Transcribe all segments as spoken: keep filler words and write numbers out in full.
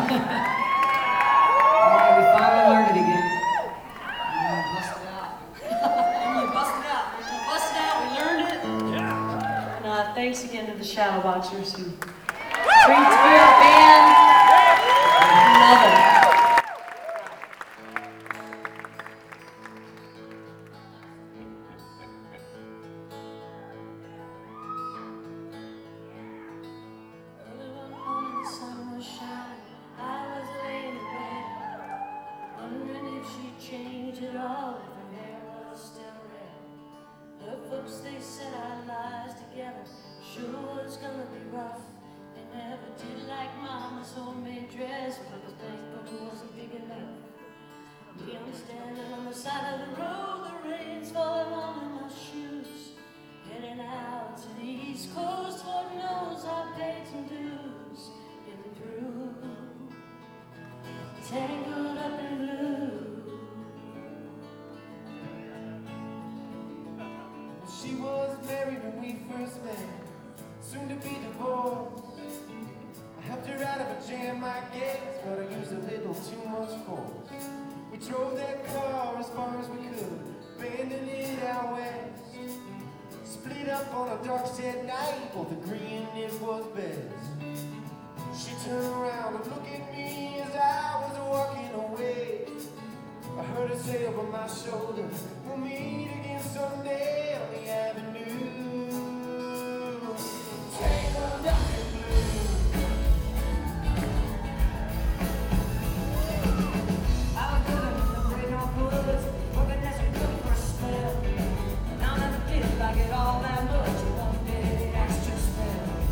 All right, we finally learned it again. Yeah, bust it out. Emily, bust it out. We're gonna bust it out. We learned it. Yeah. And uh, thanks again to the Shadow Boxers who bring to our band. Love it. They said our lives together sure was gonna be rough. They never did like Mama's homemade dress, but the bank book wasn't big enough. Me, I'm standing on the side of the road, the rain's falling on in my shoes, heading out to the East Coast. Lord knows I paid some dues, getting through, tangled up in blue. She was married when we first met, soon to be divorced. I helped her out of a jam, I guess, but I used a little too much force. We drove that car as far as we could, abandoning it out west. Split up on a dark sad night, both agreeing it was best. She turned around and looked at me as I was walking away. I heard her say over my shoulder, we'll meet again someday on the avenue. Tangled up in blue. I was living in the great North Woods, working as a cook for a spell. And I never did like it all that much, one day extra spell.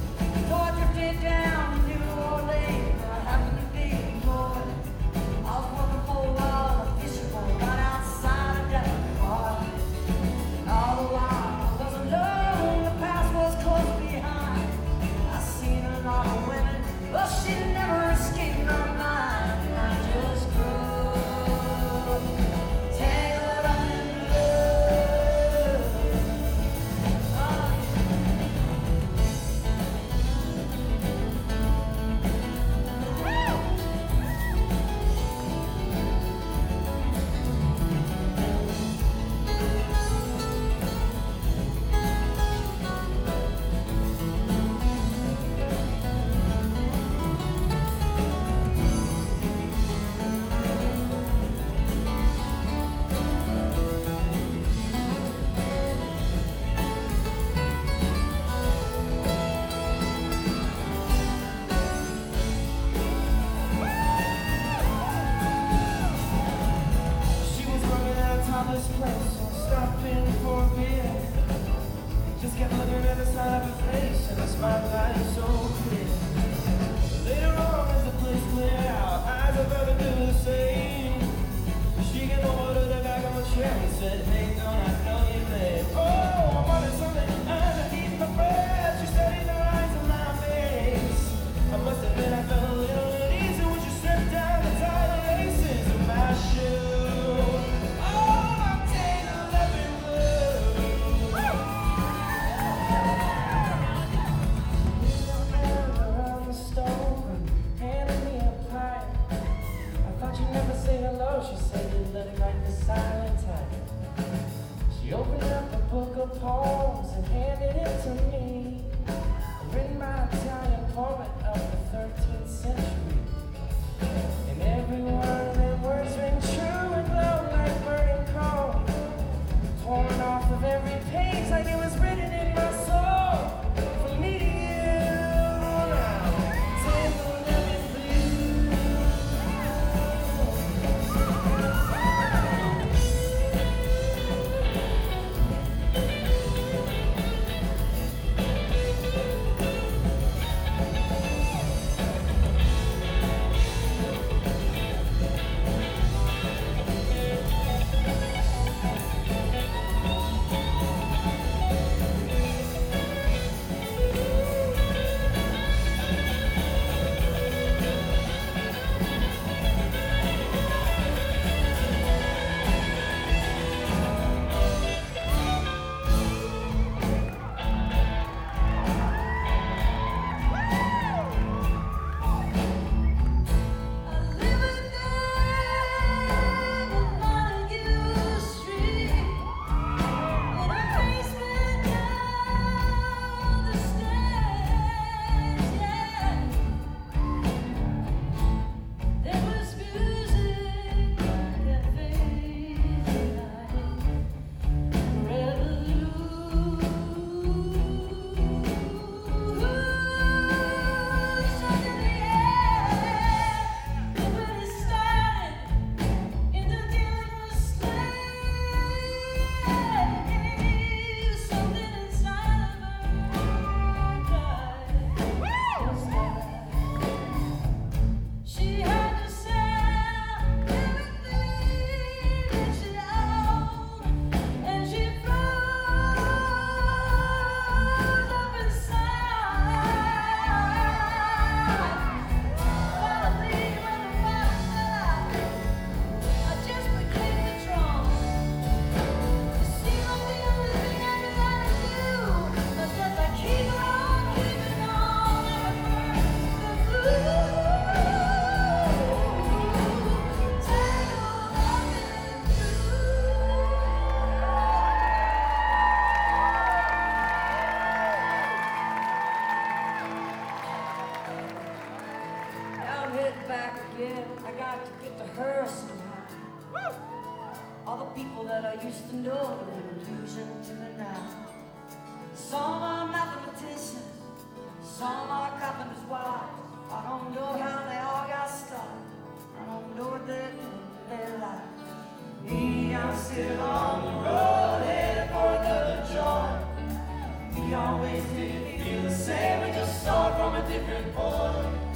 yeah, I got to get to her somehow. All the people that I used to know, they're losing to me now. Some are mathematicians, some are carpenters' wives. I don't know how they all got started. I don't know what they're doing with their lives. Me, I'm still on the road, headed for another joint. We always did feel the same, we just saw it from a different point.